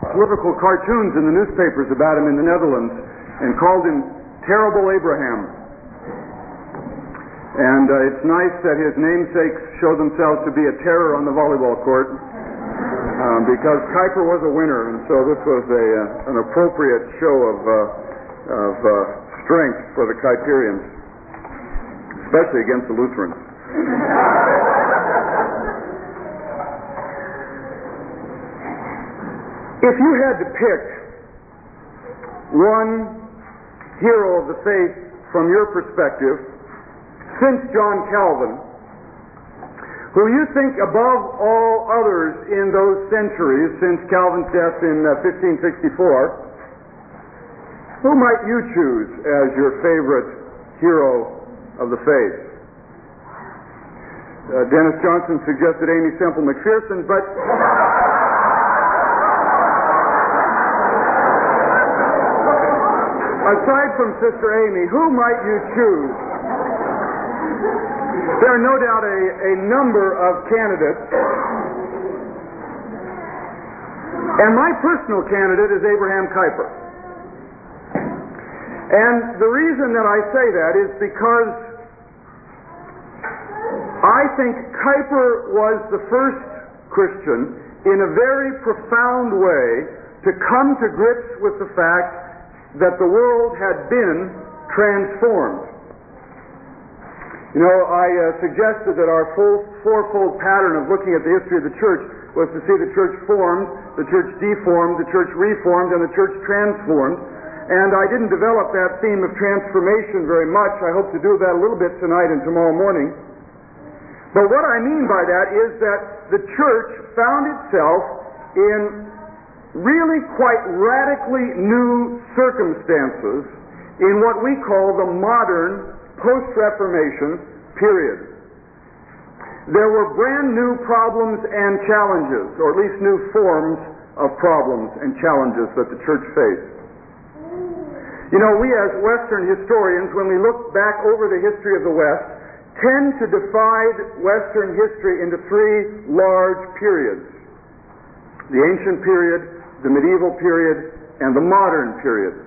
political cartoons in the newspapers about him in the Netherlands and called him Terrible Abraham. And it's nice that his namesakes show themselves to be a terror on the volleyball court, because Kuiper was a winner, and so this was an appropriate show of strength for the Kuiperians, especially against the Lutherans. If you had to pick one hero of the faith from your perspective since John Calvin, who you think above all others in those centuries since Calvin's death in 1564, who might you choose as your favorite hero of the faith? Dennis Johnson suggested Aimee Semple McPherson, but aside from Sister Amy, who might you choose? There are no doubt a number of candidates, and my personal candidate is Abraham Kuiper. And the reason that I say that is because I think Kuiper was the first Christian in a very profound way to come to grips with the fact that the world had been transformed. You know, I suggested that our fourfold pattern of looking at the history of the church was to see the church formed, the church deformed, the church reformed, and the church transformed. And I didn't develop that theme of transformation very much. I hope to do that a little bit tonight and tomorrow morning. But what I mean by that is that the church found itself in really quite radically new circumstances in what we call the modern post-Reformation period. There were brand new problems and challenges, or at least new forms of problems and challenges that the church faced. You know, we as Western historians, when we look back over the history of the West, tend to divide Western history into three large periods: the ancient period, the medieval period, and the modern period.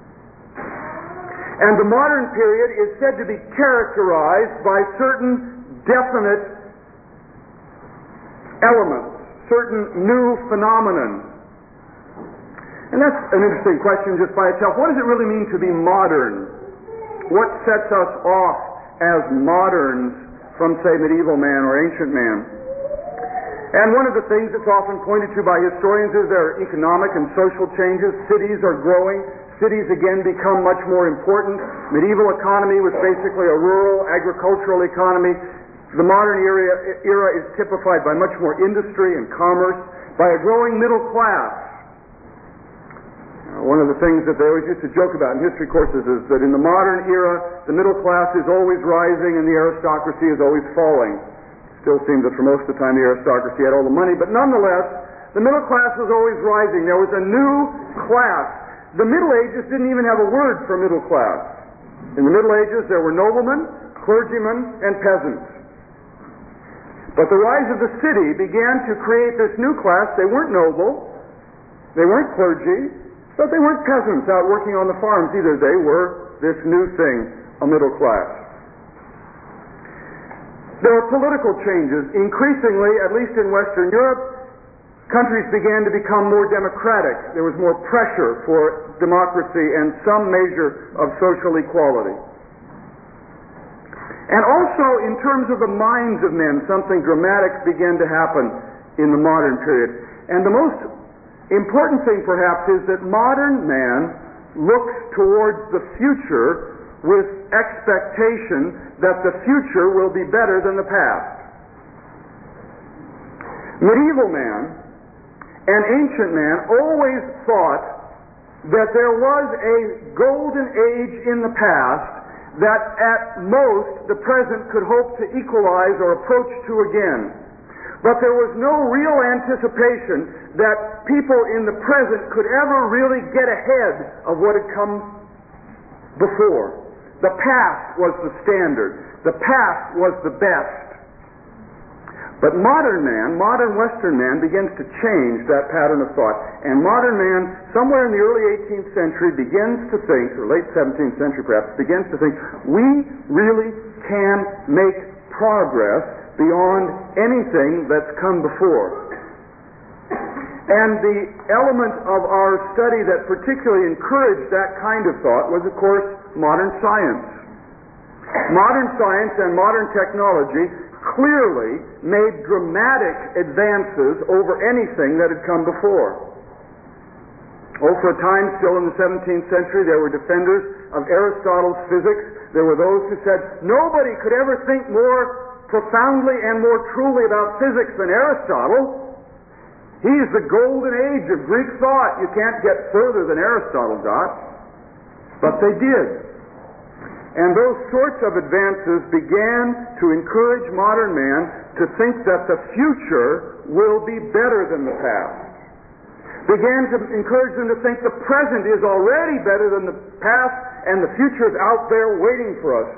And the modern period is said to be characterized by certain definite elements, certain new phenomenon. And that's an interesting question just by itself. What does it really mean to be modern? What sets us off as moderns from, say, medieval man or ancient man? And one of the things that's often pointed to by historians is there are economic and social changes. Cities are growing. Cities again become much more important. Medieval economy was basically a rural, agricultural economy. The modern era is typified by much more industry and commerce, by a growing middle class. One of the things that they always used to joke about in history courses is that in the modern era, the middle class is always rising and the aristocracy is always falling. Still seems that for most of the time the aristocracy had all the money, but nonetheless, the middle class was always rising. There was a new class. The Middle Ages didn't even have a word for middle class. In the Middle Ages, there were noblemen, clergymen, and peasants. But the rise of the city began to create this new class. They weren't noble, they weren't clergy, but they weren't peasants out working on the farms either. They were this new thing, a middle class. There were political changes. Increasingly, at least in Western Europe, countries began to become more democratic. There was more pressure for democracy and some measure of social equality. And also, in terms of the minds of men, something dramatic began to happen in the modern period. And the most important thing, perhaps, is that modern man looks towards the future with expectation that the future will be better than the past. Medieval man and ancient man always thought that there was a golden age in the past that at most the present could hope to equalize or approach to again. But there was no real anticipation that people in the present could ever really get ahead of what had come before. The past was the standard. The past was the best. But modern man, modern Western man, begins to change that pattern of thought. And modern man, somewhere in the early 18th century, begins to think, or late 17th century perhaps, begins to think, we really can make progress beyond anything that's come before. And the element of our study that particularly encouraged that kind of thought was, of course, modern science. Modern science and modern technology clearly made dramatic advances over anything that had come before. Oh, for a time, still in the 17th century, there were defenders of Aristotle's physics. There were those who said, nobody could ever think more profoundly and more truly about physics than Aristotle. He's the golden age of Greek thought. You can't get further than Aristotle got. But they did. And those sorts of advances began to encourage modern man to think that the future will be better than the past. Began to encourage them to think the present is already better than the past and the future is out there waiting for us.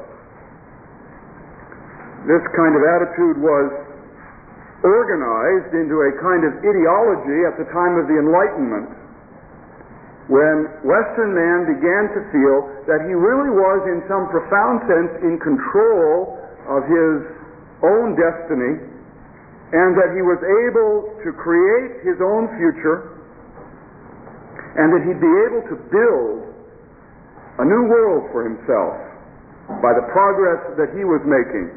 This kind of attitude was organized into a kind of ideology at the time of the Enlightenment, when Western man began to feel that he really was, in some profound sense, in control of his own destiny, and that he was able to create his own future, and that he'd be able to build a new world for himself by the progress that he was making.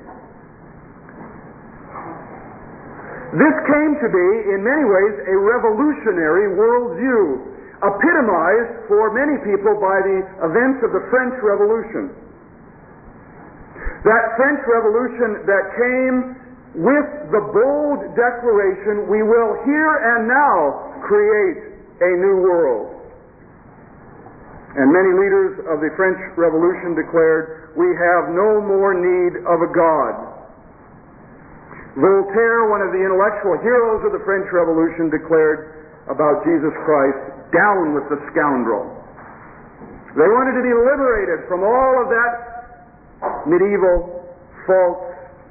This came to be, in many ways, a revolutionary worldview, epitomized for many people by the events of the French Revolution. That French Revolution that came with the bold declaration, we will here and now create a new world. And many leaders of the French Revolution declared, we have no more need of a God. Voltaire, one of the intellectual heroes of the French Revolution, declared about Jesus Christ, down with the scoundrel. They wanted to be liberated from all of that medieval, false,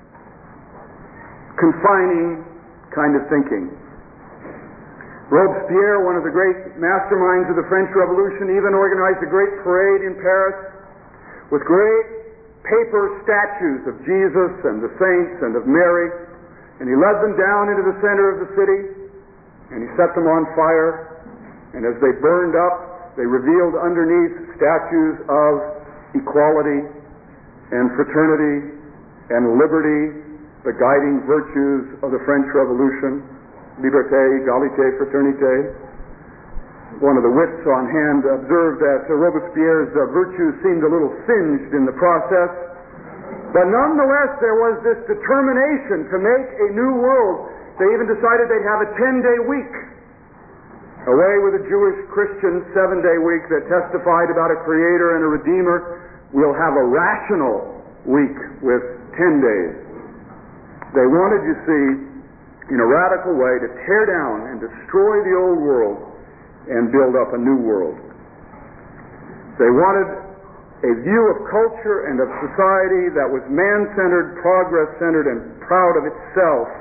confining kind of thinking. Robespierre, one of the great masterminds of the French Revolution, even organized a great parade in Paris with great paper statues of Jesus and the saints and of Mary, and he led them down into the center of the city, and he set them on fire, and as they burned up, they revealed underneath statues of equality and fraternity and liberty, the guiding virtues of the French Revolution, liberté, égalité, fraternité. One of the wits on hand observed that Robespierre's virtues seemed a little singed in the process, but nonetheless there was this determination to make a new world. They even decided they'd have a 10-day week, away with a Jewish Christian 7-day week that testified about a creator and a redeemer. We'll have a rational week with 10 days. They wanted, you see, in a radical way, to tear down and destroy the old world and build up a new world. They wanted a view of culture and of society that was man-centered, progress-centered, and proud of itself.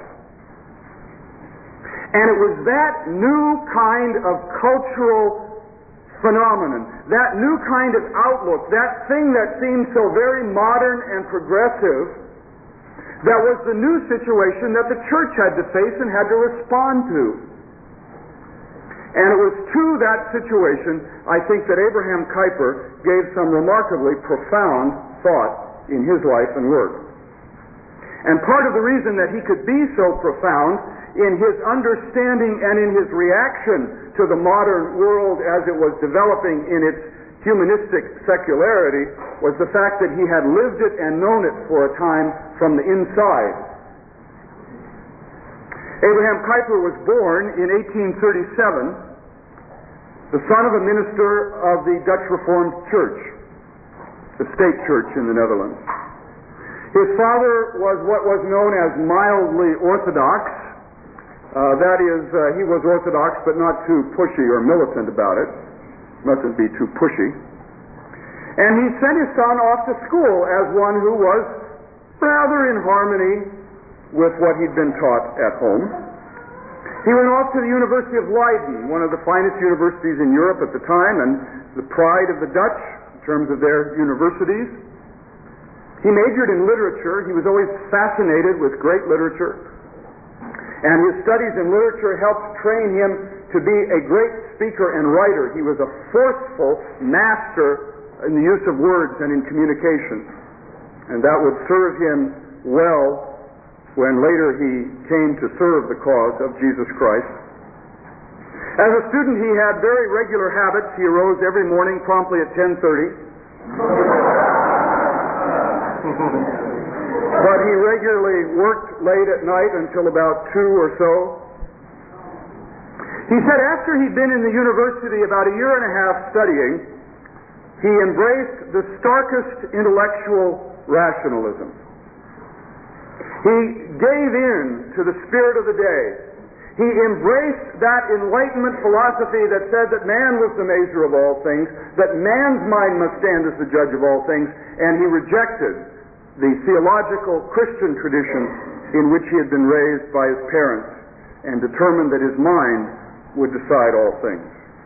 And it was that new kind of cultural phenomenon, that new kind of outlook, that thing that seemed so very modern and progressive, that was the new situation that the church had to face and had to respond to. And it was to that situation, I think, that Abraham Kuyper gave some remarkably profound thought in his life and work. And part of the reason that he could be so profound in his understanding and in his reaction to the modern world as it was developing in its humanistic secularity was the fact that he had lived it and known it for a time from the inside. Abraham Kuyper was born in 1837, the son of a minister of the Dutch Reformed Church, the state church in the Netherlands. His father was what was known as mildly Orthodox. That is, he was Orthodox but not too pushy or militant about it. Mustn't be too pushy. And he sent his son off to school as one who was rather in harmony with what he'd been taught at home. He went off to the University of Leiden, one of the finest universities in Europe at the time, and the pride of the Dutch in terms of their universities. He majored in literature. He was always fascinated with great literature. And his studies in literature helped train him to be a great speaker and writer. He was a forceful master in the use of words and in communication. And that would serve him well when later he came to serve the cause of Jesus Christ. As a student, he had very regular habits. He arose every morning promptly at 10:30. But he regularly worked late at night until about 2 or so. He said after he'd been in the university about a year and a half studying, he embraced the starkest intellectual rationalism. He gave in to the spirit of the day. He embraced that Enlightenment philosophy that said that man was the measure of all things, that man's mind must stand as the judge of all things, and he rejected the theological Christian tradition in which he had been raised by his parents, and determined that his mind would decide all things.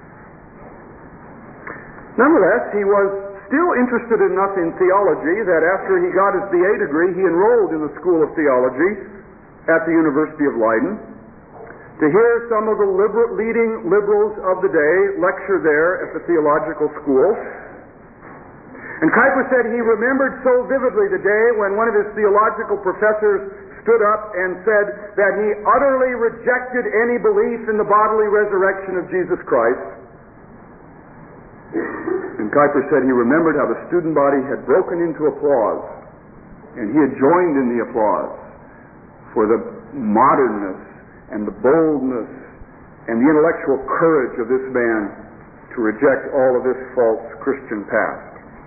Nonetheless, he was still interested enough in theology that after he got his BA degree, he enrolled in the School of Theology at the University of Leiden to hear some of the leading liberals of the day lecture there at the theological school. And Kuyper said he remembered so vividly the day when one of his theological professors stood up and said that he utterly rejected any belief in the bodily resurrection of Jesus Christ. And Kuyper said he remembered how the student body had broken into applause, and he had joined in the applause for the modernness and the boldness and the intellectual courage of this man to reject all of this false Christian past.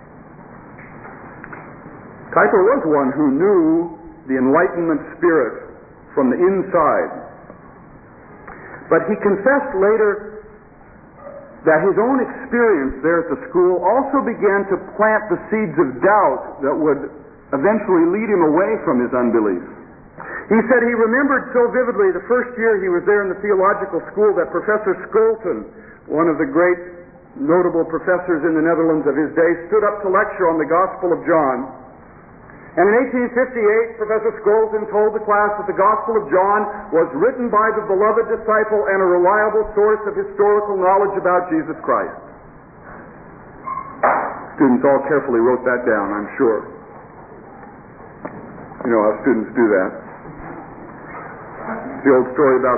Kuyper was one who knew the Enlightenment spirit from the inside. But he confessed later that his own experience there at the school also began to plant the seeds of doubt that would eventually lead him away from his unbelief. He said he remembered so vividly the first year he was there in the theological school that Professor Scholten, one of the great notable professors in the Netherlands of his day, stood up to lecture on the Gospel of John. And in 1858, Professor Scholten told the class that the Gospel of John was written by the beloved disciple and a reliable source of historical knowledge about Jesus Christ. Students all carefully wrote that down, I'm sure. You know how students do that. The old story about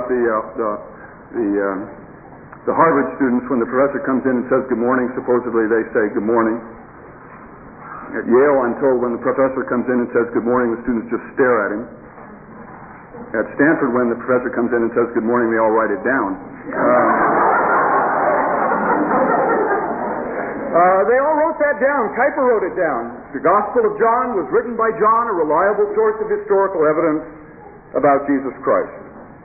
the Harvard students, when the professor comes in and says good morning, supposedly they say good morning. At Yale, I'm told when the professor comes in and says good morning, the students just stare at him. At Stanford, when the professor comes in and says good morning, they all write it down. They all wrote that down. Kuyper wrote it down. The Gospel of John was written by John, a reliable source of historical evidence about Jesus Christ.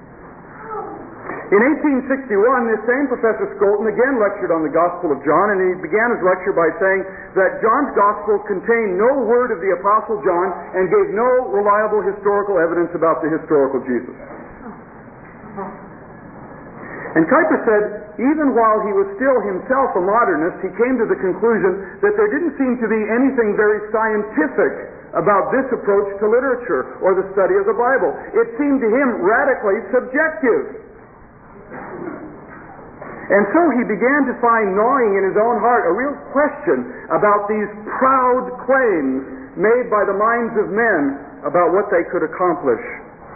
In 1861, this same Professor Scholten again lectured on the Gospel of John, and he began his lecture by saying that John's Gospel contained no word of the Apostle John and gave no reliable historical evidence about the historical Jesus. And Kuyper said, even while he was still himself a modernist, he came to the conclusion that there didn't seem to be anything very scientific about this approach to literature or the study of the Bible. It seemed to him radically subjective. And so he began to find gnawing in his own heart a real question about these proud claims made by the minds of men about what they could accomplish.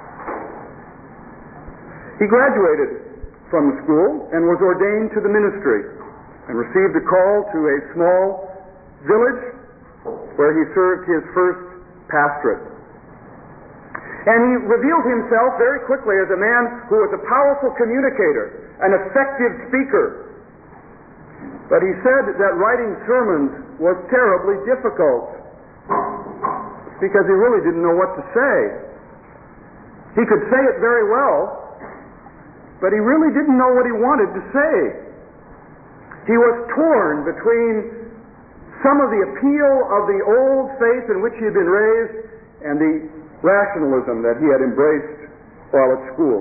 He graduated from the school and was ordained to the ministry and received a call to a small village where he served his first pastorate. And he revealed himself very quickly as a man who was a powerful communicator, an effective speaker. But he said that writing sermons was terribly difficult because he really didn't know what to say. He could say it very well, but he really didn't know what he wanted to say. He was torn between some of the appeal of the old faith in which he had been raised and the rationalism that he had embraced while at school.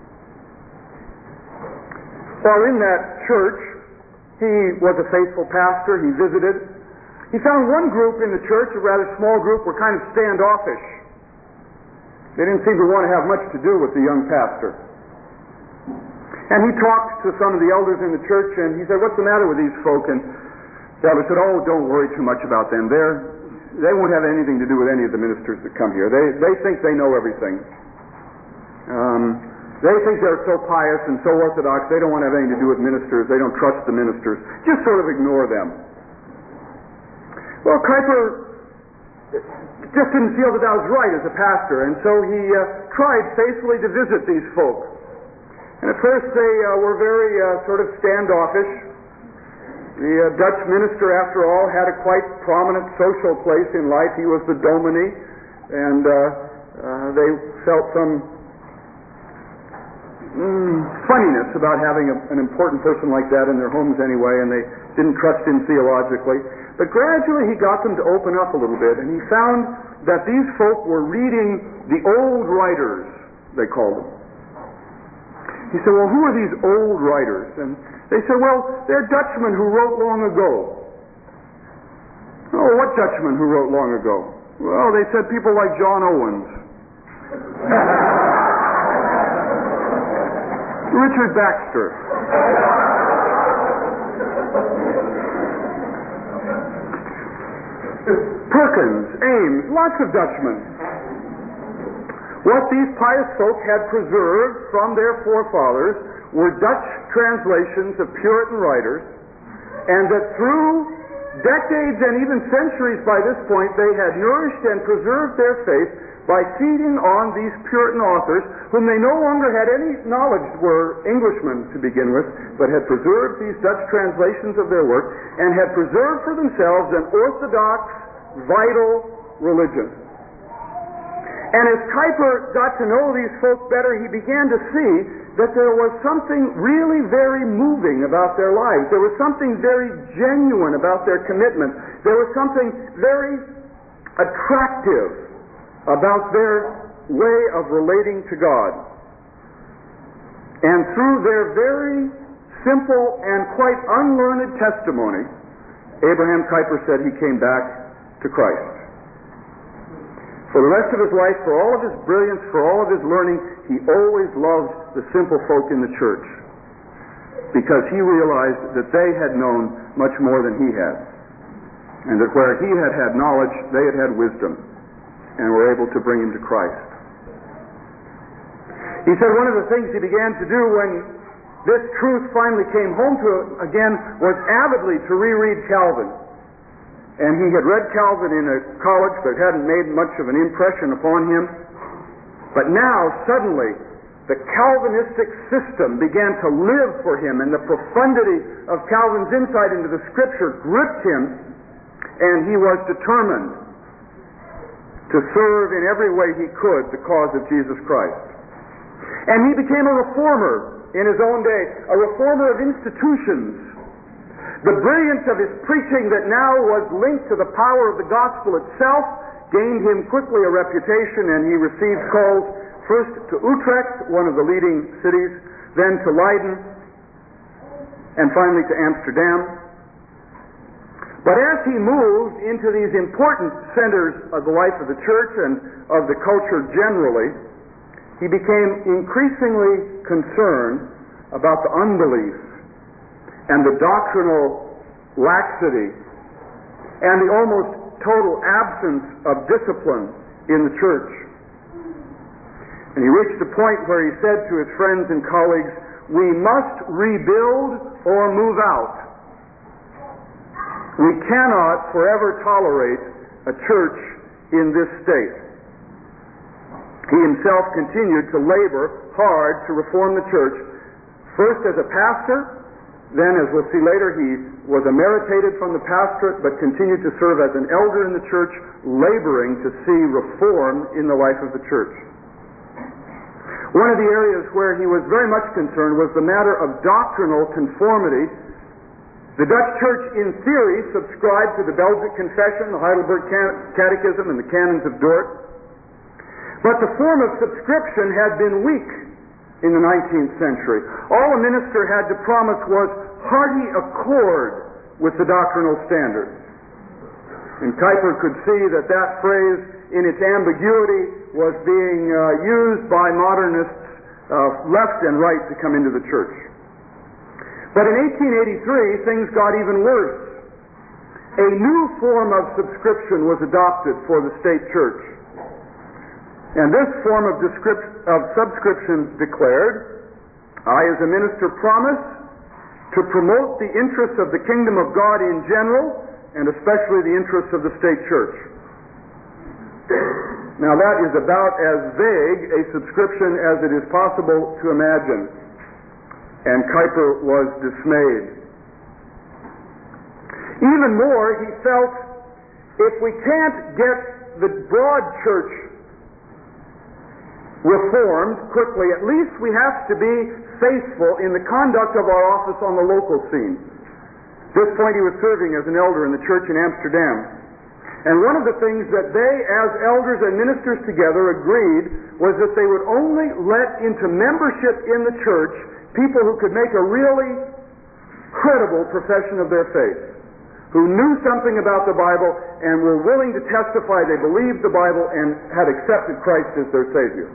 While in that church, he was a faithful pastor. He visited. He found one group in the church, a rather small group, were kind of standoffish. They didn't seem to want to have much to do with the young pastor. And he talked to some of the elders in the church, and he said, "What's the matter with these folk?" And the elder said, "Oh, don't worry too much about them. They won't have anything to do with any of the ministers that come here. They think they know everything. They think they're so pious and so orthodox, they don't want to have anything to do with ministers. They don't trust the ministers. Just sort of ignore them." Well, Kuyper just didn't feel that was right as a pastor, and so he tried faithfully to visit these folk. And at first they were very sort of standoffish. The Dutch minister, after all, had a quite prominent social place in life. He was the dominee, and they felt some funniness about having an important person like that in their homes anyway, and they didn't trust him theologically. But gradually he got them to open up a little bit, and he found that these folk were reading the old writers, they called them. He said, "Well, who are these old writers?" And they said, "Well, they're Dutchmen who wrote long ago." "Oh, what Dutchmen who wrote long ago?" "Well, they said people like John Owens." "Richard Baxter." "Perkins, Ames, lots of Dutchmen." What these pious folk had preserved from their forefathers were Dutch translations of Puritan writers, and that through decades and even centuries by this point, they had nourished and preserved their faith by feeding on these Puritan authors, whom they no longer had any knowledge were Englishmen to begin with, but had preserved these Dutch translations of their work, and had preserved for themselves an orthodox, vital religion. And as Kuyper got to know these folk better, he began to see that there was something really very moving about their lives. There was something very genuine about their commitment. There was something very attractive about their way of relating to God. And through their very simple and quite unlearned testimony, Abraham Kuyper said he came back to Christ. For the rest of his life, for all of his brilliance, for all of his learning, he always loved the simple folk in the church, because he realized that they had known much more than he had, and that where he had had knowledge, they had had wisdom, and were able to bring him to Christ. He said one of the things he began to do when this truth finally came home to him again was avidly to reread Calvin. And he had read Calvin in a college that hadn't made much of an impression upon him. But now, suddenly, the Calvinistic system began to live for him, and the profundity of Calvin's insight into the Scripture gripped him, and he was determined to serve in every way he could the cause of Jesus Christ. And he became a reformer in his own day, a reformer of institutions. The brilliance of his preaching that now was linked to the power of the gospel itself gained him quickly a reputation, and he received calls first to Utrecht, one of the leading cities, then to Leiden, and finally to Amsterdam. But as he moved into these important centers of the life of the church and of the culture generally, he became increasingly concerned about the unbelief and the doctrinal laxity and the almost total absence of discipline in the church. And he reached a point where he said to his friends and colleagues, "We must rebuild or move out. We cannot forever tolerate a church in this state." He himself continued to labor hard to reform the church, first as a pastor. Then, as we'll see later, he was emeritated from the pastorate, but continued to serve as an elder in the church, laboring to see reform in the life of the church. One of the areas where he was very much concerned was the matter of doctrinal conformity. The Dutch church, in theory, subscribed to the Belgic Confession, the Heidelberg Catechism, and the Canons of Dort. But the form of subscription had been weak in the 19th century. All a minister had to promise was hearty accord with the doctrinal standards. And Kuyper could see that that phrase, in its ambiguity, was being used by modernists left and right to come into the church. But in 1883, things got even worse. A new form of subscription was adopted for the state church. And this form of subscription declared, I as a minister promise to promote the interests of the kingdom of God in general, and especially the interests of the state church. Now that is about as vague a subscription as it is possible to imagine. And Kuyper was dismayed. Even more, he felt, if we can't get the broad church reformed quickly, at least we have to be faithful in the conduct of our office on the local scene. At this point he was serving as an elder in the church in Amsterdam. And one of the things that they, as elders and ministers together, agreed was that they would only let into membership in the church people who could make a really credible profession of their faith, who knew something about the Bible and were willing to testify they believed the Bible and had accepted Christ as their Savior.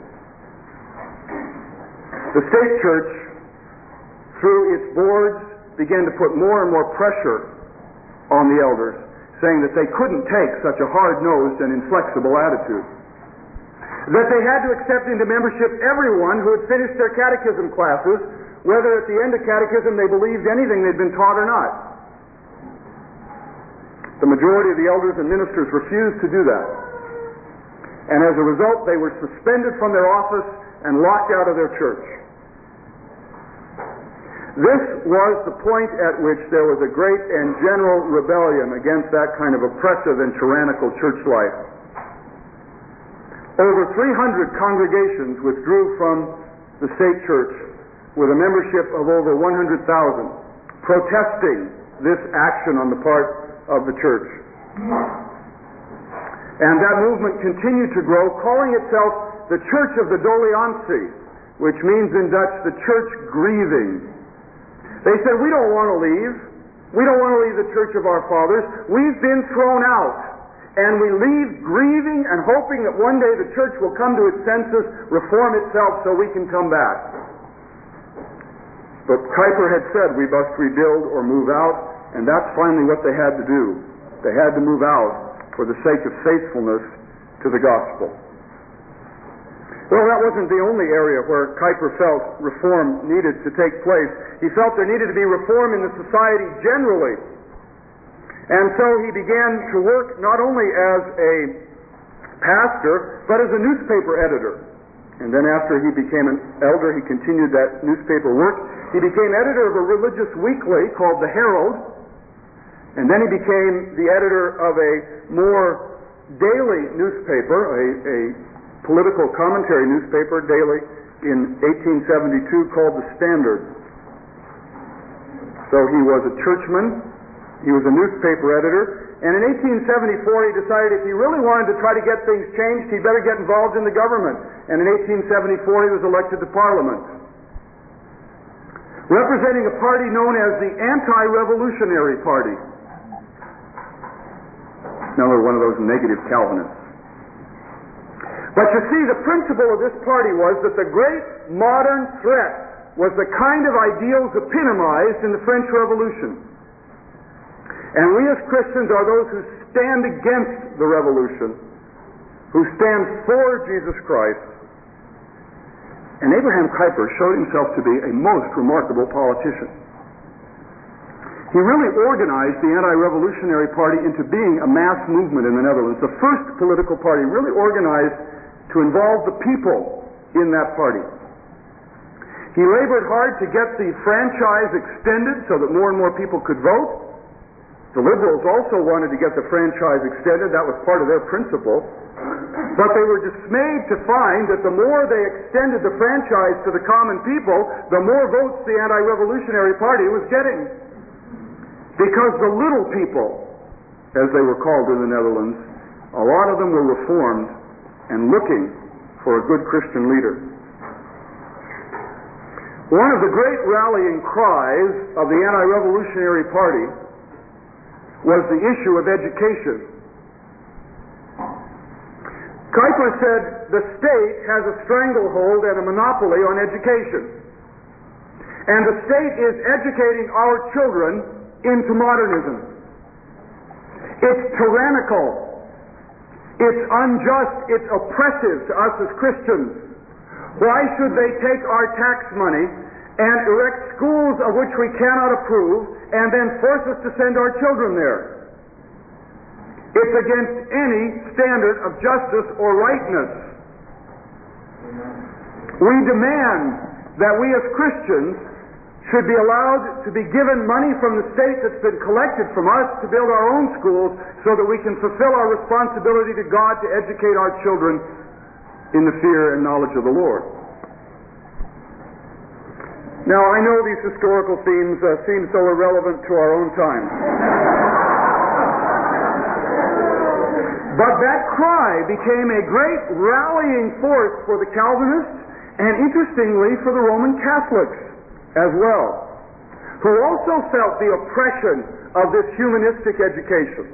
The state church, through its boards, began to put more and more pressure on the elders, saying that they couldn't take such a hard-nosed and inflexible attitude. That they had to accept into membership everyone who had finished their catechism classes, whether at the end of catechism they believed anything they'd been taught or not. The majority of the elders and ministers refused to do that. And as a result, they were suspended from their office and locked out of their church. This was the point at which there was a great and general rebellion against that kind of oppressive and tyrannical church life. Over 300 congregations withdrew from the state church with a membership of over 100,000, protesting this action on the part of the church. And that movement continued to grow, calling itself the Church of the Doleantie, which means in Dutch, the church grieving. They said, we don't want to leave. We don't want to leave the church of our fathers. We've been thrown out. And we leave grieving and hoping that one day the church will come to its senses, reform itself so we can come back. But Kuyper had said we must rebuild or move out, and that's finally what they had to do. They had to move out for the sake of faithfulness to the gospel. Well, that wasn't the only area where Kuyper felt reform needed to take place. He felt there needed to be reform in the society generally. And so he began to work not only as a pastor, but as a newspaper editor. And then after he became an elder, he continued that newspaper work. He became editor of a religious weekly called The Herald. And then he became the editor of a more daily newspaper, a political commentary newspaper daily in 1872 called The Standard. So he was a churchman, he was a newspaper editor, and in 1874 he decided if he really wanted to try to get things changed, he'd better get involved in the government. And in 1874 he was elected to Parliament, representing a party known as the Anti-Revolutionary Party. Another one of those negative Calvinists. But you see, the principle of this party was that the great modern threat was the kind of ideals epitomized in the French Revolution. And we as Christians are those who stand against the revolution, who stand for Jesus Christ. And Abraham Kuyper showed himself to be a most remarkable politician. He really organized the Anti-Revolutionary Party into being a mass movement in the Netherlands. The first political party really organized to involve the people in that party. He labored hard to get the franchise extended so that more and more people could vote. The Liberals also wanted to get the franchise extended. That was part of their principle. But they were dismayed to find that the more they extended the franchise to the common people, the more votes the Anti-Revolutionary Party was getting. Because the little people, as they were called in the Netherlands, a lot of them were reformed and looking for a good Christian leader. One of the great rallying cries of the anti-revolutionary party was the issue of education. Kuyper said the state has a stranglehold and a monopoly on education. And the state is educating our children into modernism. It's tyrannical. It's unjust. It's oppressive to us as Christians. Why should they take our tax money and erect schools of which we cannot approve and then force us to send our children there? It's against any standard of justice or rightness. We demand that we as Christians should be allowed to be given money from the state that's been collected from us to build our own schools so that we can fulfill our responsibility to God to educate our children in the fear and knowledge of the Lord. Now, I know these historical themes seem so irrelevant to our own time. But that cry became a great rallying force for the Calvinists and, interestingly, for the Roman Catholics as well, who also felt the oppression of this humanistic education.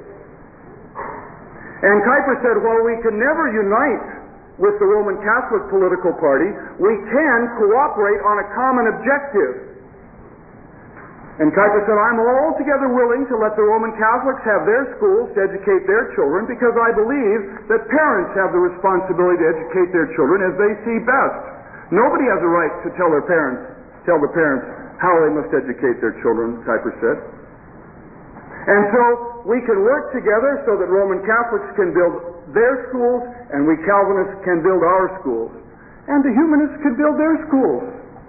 And Kuyper said, while we can never unite with the Roman Catholic political party, we can cooperate on a common objective. And Kuyper said, I'm altogether willing to let the Roman Catholics have their schools to educate their children because I believe that parents have the responsibility to educate their children as they see best. Nobody has a right to tell the parents how they must educate their children, Kuyper said. And so we can work together so that Roman Catholics can build their schools and we Calvinists can build our schools. And the humanists can build their schools.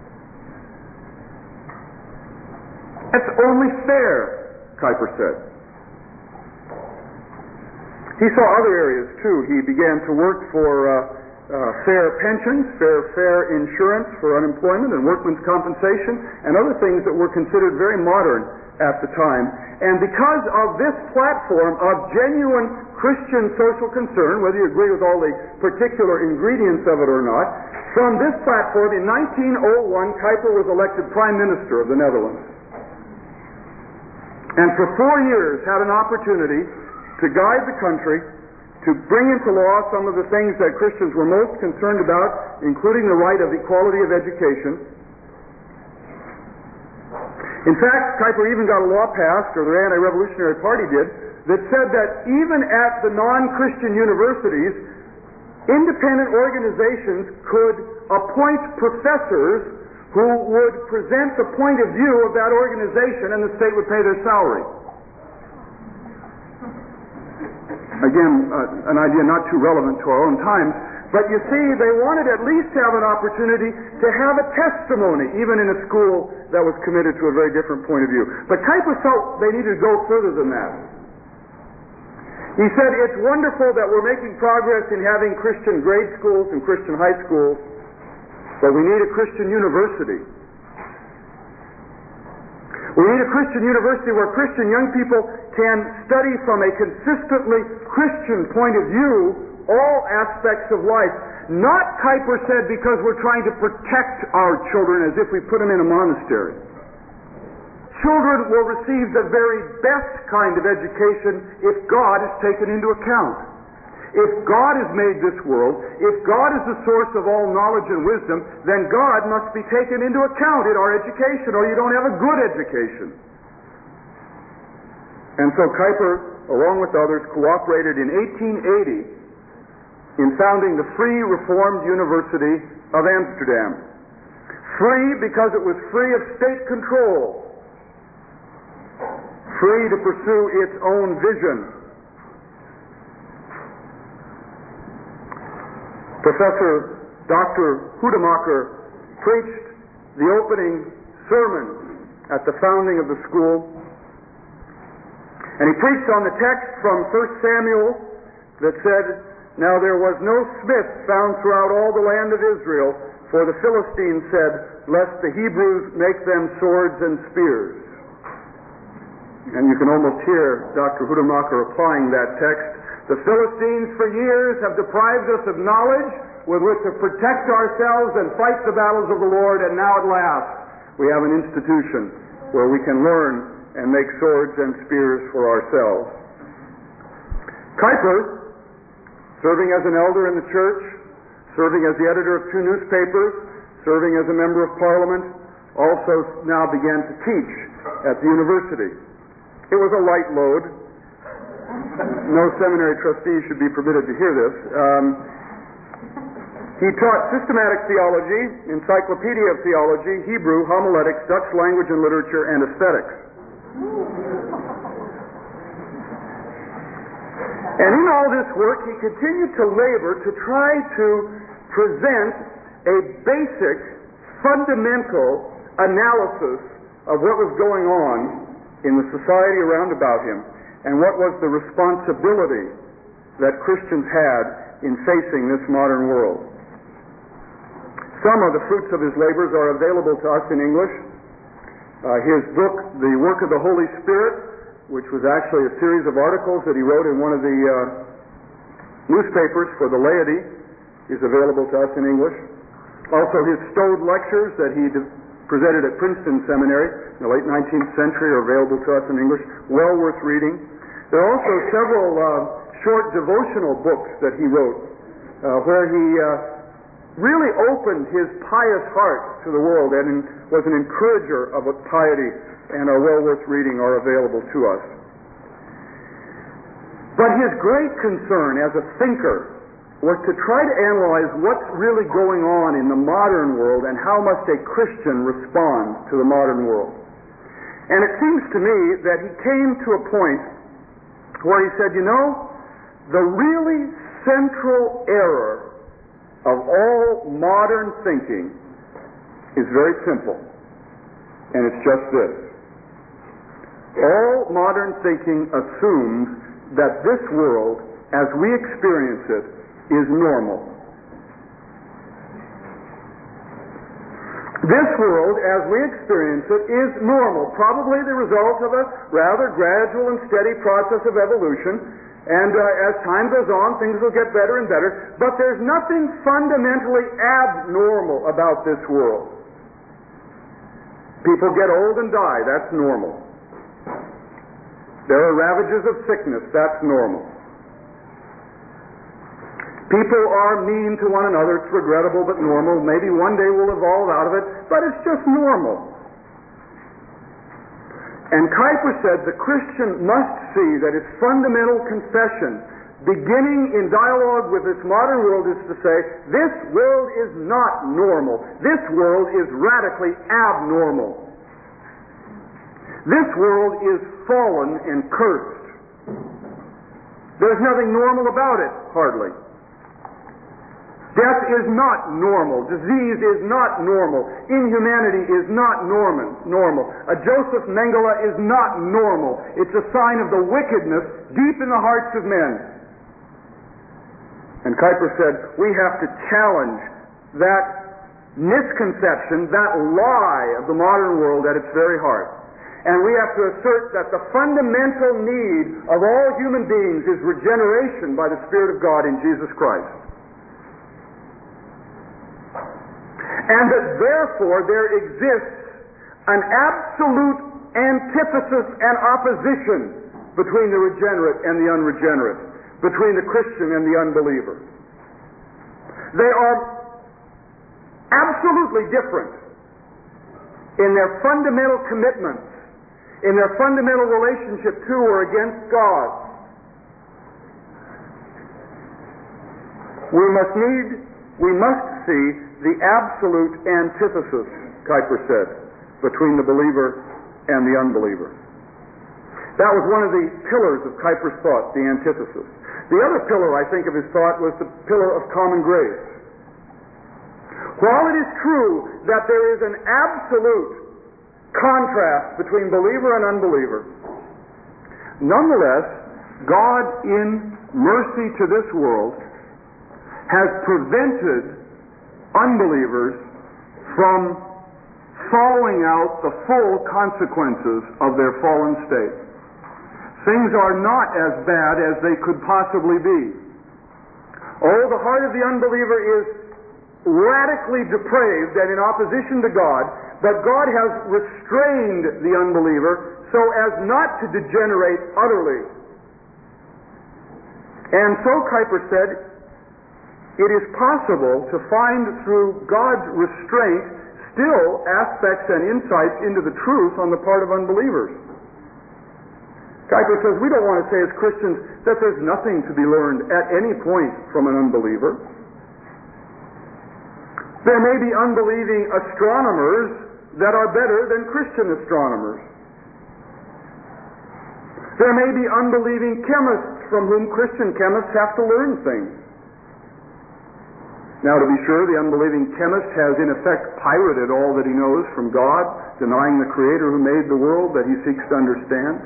That's only fair, Kuyper said. He saw other areas too. He began to work for fair pensions, fair insurance for unemployment and workmen's compensation, and other things that were considered very modern at the time. And because of this platform of genuine Christian social concern, whether you agree with all the particular ingredients of it or not, from this platform in 1901, Kuyper was elected Prime Minister of the Netherlands. And for 4 years had an opportunity to guide the country, to bring into law some of the things that Christians were most concerned about, including the right of equality of education. In fact, Kuyper even got a law passed, or the anti-revolutionary party did, that said that even at the non-Christian universities, independent organizations could appoint professors who would present the point of view of that organization and the state would pay their salary. Again, an idea not too relevant to our own times, but you see, they wanted at least to have an opportunity to have a testimony, even in a school that was committed to a very different point of view. But Kuyper felt they needed to go further than that. He said, it's wonderful that we're making progress in having Christian grade schools and Christian high schools, but we need a Christian university. We need a Christian university where Christian young people can study from a consistently Christian point of view all aspects of life. Not, Kuyper said, because we're trying to protect our children as if we put them in a monastery. Children will receive the very best kind of education if God is taken into account. If God has made this world, if God is the source of all knowledge and wisdom, then God must be taken into account in our education, or you don't have a good education. And so Kuyper, along with others, cooperated in 1880 in founding the Free Reformed University of Amsterdam. Free because it was free of state control. Free to pursue its own vision. Professor Dr. Hoedemacher preached the opening sermon at the founding of the school. And he preached on the text from 1 Samuel that said, Now there was no smith found throughout all the land of Israel, for the Philistines said, Lest the Hebrews make them swords and spears. And you can almost hear Dr. Hoedemacher applying that text. The Philistines for years have deprived us of knowledge, with which to protect ourselves and fight the battles of the Lord, and now at last we have an institution where we can learn and make swords and spears for ourselves. Kuyper, serving as an elder in the church, serving as the editor of 2 newspapers, serving as a member of Parliament, also now began to teach at the university. It was a light load. No seminary trustee should be permitted to hear this. He taught systematic theology, encyclopedia of theology, Hebrew, homiletics, Dutch language and literature, and aesthetics. And in all this work, he continued to labor to try to present a basic, fundamental analysis of what was going on in the society around about him, and what was the responsibility that Christians had in facing this modern world. Some of the fruits of his labors are available to us in English. His book, The Work of the Holy Spirit, which was actually a series of articles that he wrote in one of the newspapers for the laity, is available to us in English. Also his Stowed lectures that he presented at Princeton Seminary in the late 19th century are available to us in English, well worth reading. There are also several short devotional books that he wrote where he really opened his pious heart to the world and was an encourager of piety, and are well worth reading, are available to us. But his great concern as a thinker was to try to analyze what's really going on in the modern world and how must a Christian respond to the modern world. And it seems to me that he came to a point where he said, the really central error of all modern thinking is very simple, and it's just this. All modern thinking assumes that this world, as we experience it, is normal. This world, as we experience it, is normal, probably the result of a rather gradual and steady process of evolution, and as time goes on, things will get better and better, but there's nothing fundamentally abnormal about this world. People get old and die, that's normal. There are ravages of sickness, that's normal. People are mean to one another, it's regrettable but normal. Maybe one day we'll evolve out of it, but it's just normal. And Kuyper said the Christian must see that its fundamental confession, beginning in dialogue with this modern world, is to say, this world is not normal. This world is radically abnormal. This world is fallen and cursed. There's nothing normal about it, hardly. Death is not normal. Disease is not normal. Inhumanity is not normal. A Joseph Mengele is not normal. It's a sign of the wickedness deep in the hearts of men. And Kuyper said, we have to challenge that misconception, that lie of the modern world at its very heart. And we have to assert that the fundamental need of all human beings is regeneration by the Spirit of God in Jesus Christ. And that therefore there exists an absolute antithesis and opposition between the regenerate and the unregenerate, between the Christian and the unbeliever. They are absolutely different in their fundamental commitments, in their fundamental relationship to or against God. We must see the absolute antithesis, Kuyper said, between the believer and the unbeliever. That was one of the pillars of Kuyper's thought, the antithesis. The other pillar, I think, of his thought was the pillar of common grace. While it is true that there is an absolute contrast between believer and unbeliever, nonetheless, God, in mercy to this world, has prevented unbelievers from following out the full consequences of their fallen state. Things are not as bad as they could possibly be. Oh, the heart of the unbeliever is radically depraved and in opposition to God, but God has restrained the unbeliever so as not to degenerate utterly. And so, Kuyper said, it is possible to find through God's restraint still aspects and insights into the truth on the part of unbelievers. Kuyper says we don't want to say as Christians that there's nothing to be learned at any point from an unbeliever. There may be unbelieving astronomers that are better than Christian astronomers. There may be unbelieving chemists from whom Christian chemists have to learn things. Now, to be sure, the unbelieving chemist has in effect pirated all that he knows from God, denying the Creator who made the world that he seeks to understand.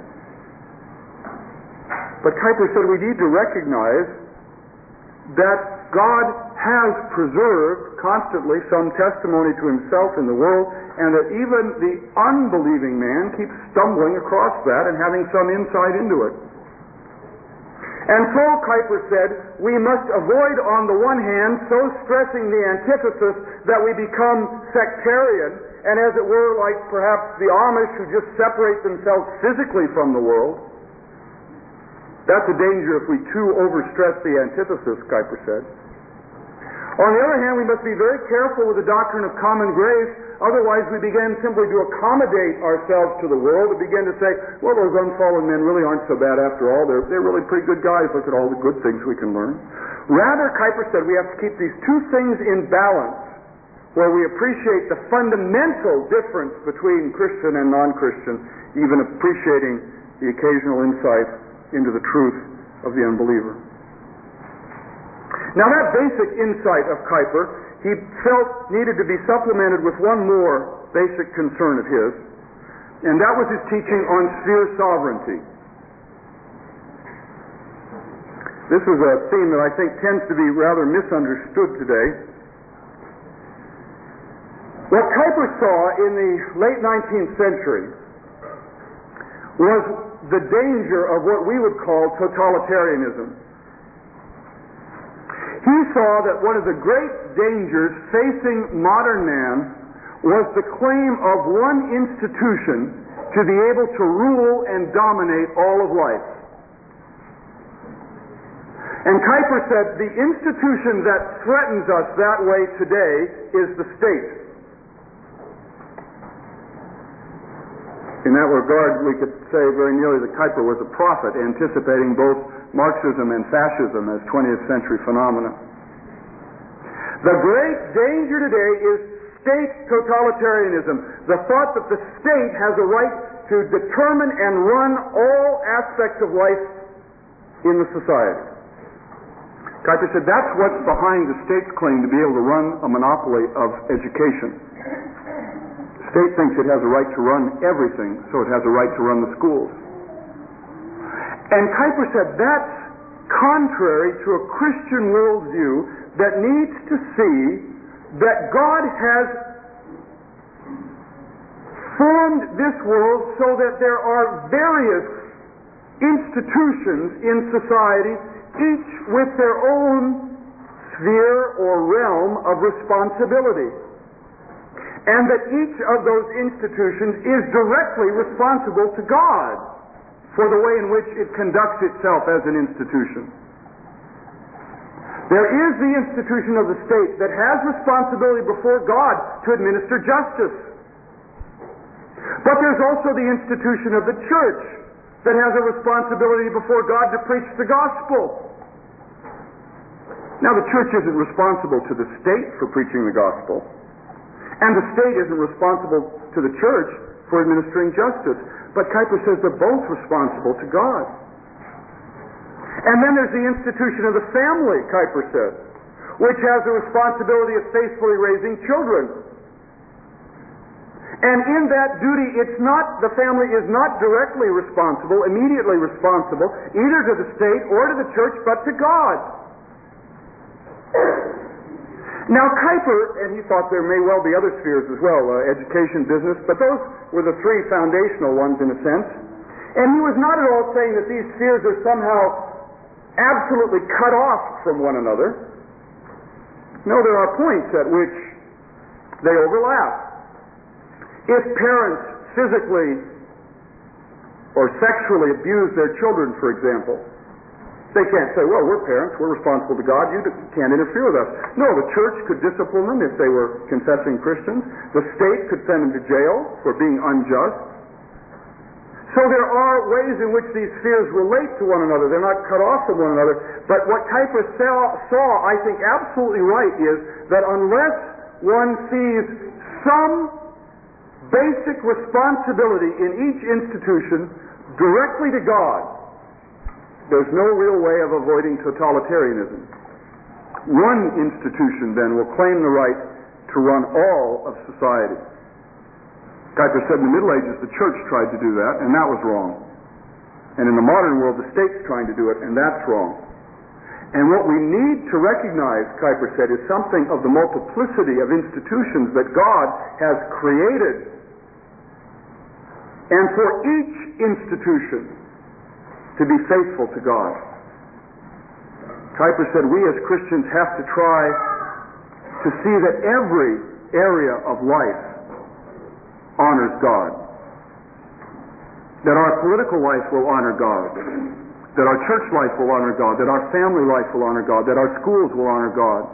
But Kuyper said we need to recognize that God has preserved constantly some testimony to himself in the world, and that even the unbelieving man keeps stumbling across that and having some insight into it. And so, Kuyper said, we must avoid on the one hand so stressing the antithesis that we become sectarian, and as it were like perhaps the Amish who just separate themselves physically from the world. That's a danger if we too overstress the antithesis, Kuyper said. On the other hand, we must be very careful with the doctrine of common grace, otherwise we begin simply to accommodate ourselves to the world and begin to say, well, those unfallen men really aren't so bad after all. They're really pretty good guys. Look at all the good things we can learn. Rather, Kuyper said, we have to keep these two things in balance, where we appreciate the fundamental difference between Christian and non-Christian, even appreciating the occasional insight into the truth of the unbeliever. Now, that basic insight of Kuyper, he felt needed to be supplemented with one more basic concern of his, and that was his teaching on sphere sovereignty. This is a theme that I think tends to be rather misunderstood today. What Kuyper saw in the late 19th century was the danger of what we would call totalitarianism. He saw that one of the great dangers facing modern man was the claim of one institution to be able to rule and dominate all of life. And Kuyper said the institution that threatens us that way today is the state. In that regard, we could say very nearly that Kuyper was a prophet, anticipating both Marxism and fascism as 20th century phenomena. The great danger today is state totalitarianism, the thought that the state has a right to determine and run all aspects of life in the society. Kuyper said that's what's behind the state's claim to be able to run a monopoly of education. The state thinks it has a right to run everything, so it has a right to run the schools. And Kuyper said that's contrary to a Christian worldview that needs to see that God has formed this world so that there are various institutions in society, each with their own sphere or realm of responsibility. And that each of those institutions is directly responsible to God for the way in which it conducts itself as an institution. There is the institution of the state that has responsibility before God to administer justice. But there's also the institution of the church that has a responsibility before God to preach the gospel. Now, the church isn't responsible to the state for preaching the gospel, and the state isn't responsible to the church for administering justice. But Kuyper says they're both responsible to God. And then there's the institution of the family, Kuyper says, which has the responsibility of faithfully raising children. And in that duty, the family is not directly responsible, immediately responsible, either to the state or to the church, but to God. Now, Kuyper, and he thought there may well be other spheres as well, education, business, but those were the three foundational ones in a sense. And he was not at all saying that these spheres are somehow absolutely cut off from one another. No, there are points at which they overlap. If parents physically or sexually abuse their children, for example, they can't say, well, we're parents, we're responsible to God, you can't interfere with us. No, the church could discipline them if they were confessing Christians. The state could send them to jail for being unjust. So there are ways in which these spheres relate to one another. They're not cut off from one another. But what Kuyper saw, I think absolutely right, is that unless one sees some basic responsibility in each institution directly to God, there's no real way of avoiding totalitarianism. One institution, then, will claim the right to run all of society. Kuyper said in the Middle Ages the church tried to do that, and that was wrong. And in the modern world, the state's trying to do it, and that's wrong. And what we need to recognize, Kuyper said, is something of the multiplicity of institutions that God has created. And for each institution to be faithful to God. Kuyper said we as Christians have to try to see that every area of life honors God. That our political life will honor God. That our church life will honor God. That our family life will honor God. That our schools will honor God.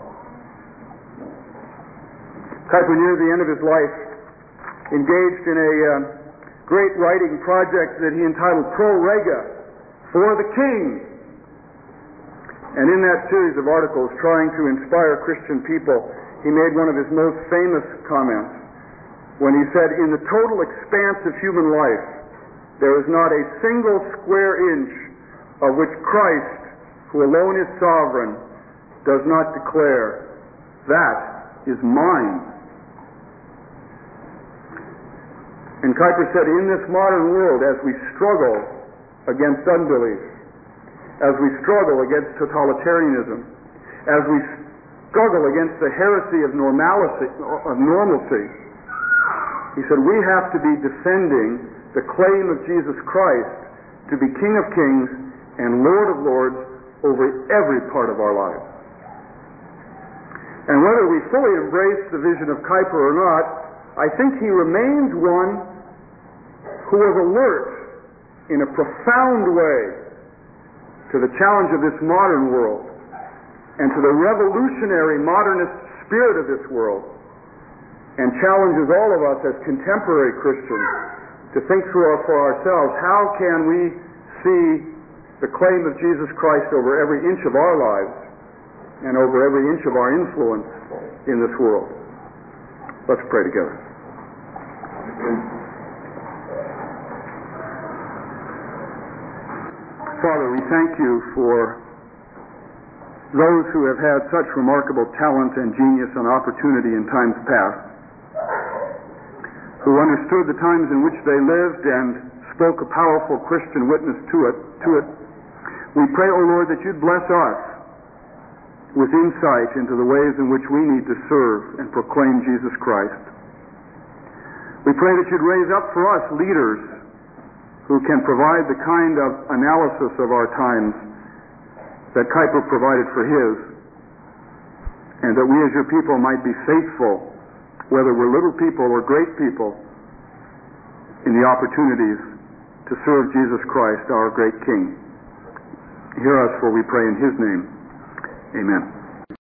Kuyper, near the end of his life, engaged in a great writing project that he entitled Pro Rega, for the King. And in that series of articles trying to inspire Christian people, he made one of his most famous comments when he said, in the total expanse of human life, there is not a single square inch of which Christ, who alone is sovereign, does not declare, that is mine. And Kuyper said, in this modern world, as we struggle against unbelief, as we struggle against totalitarianism, as we struggle against the heresy of normalcy, he said, we have to be defending the claim of Jesus Christ to be King of Kings and Lord of Lords over every part of our lives. And whether we fully embrace the vision of Kuyper or not, I think he remains one who was alert in a profound way to the challenge of this modern world and to the revolutionary modernist spirit of this world, and challenges all of us as contemporary Christians to think through for ourselves, how can we see the claim of Jesus Christ over every inch of our lives and over every inch of our influence in this world. Let's pray together. Father, we thank you for those who have had such remarkable talent and genius and opportunity in times past, who understood the times in which they lived and spoke a powerful Christian witness to it. We pray, O Lord, that you'd bless us with insight into the ways in which we need to serve and proclaim Jesus Christ. We pray that you'd raise up for us leaders who can provide the kind of analysis of our times that Kuyper provided for his, and that we as your people might be faithful, whether we're little people or great people, in the opportunities to serve Jesus Christ, our great King. Hear us, for we pray in his name. Amen.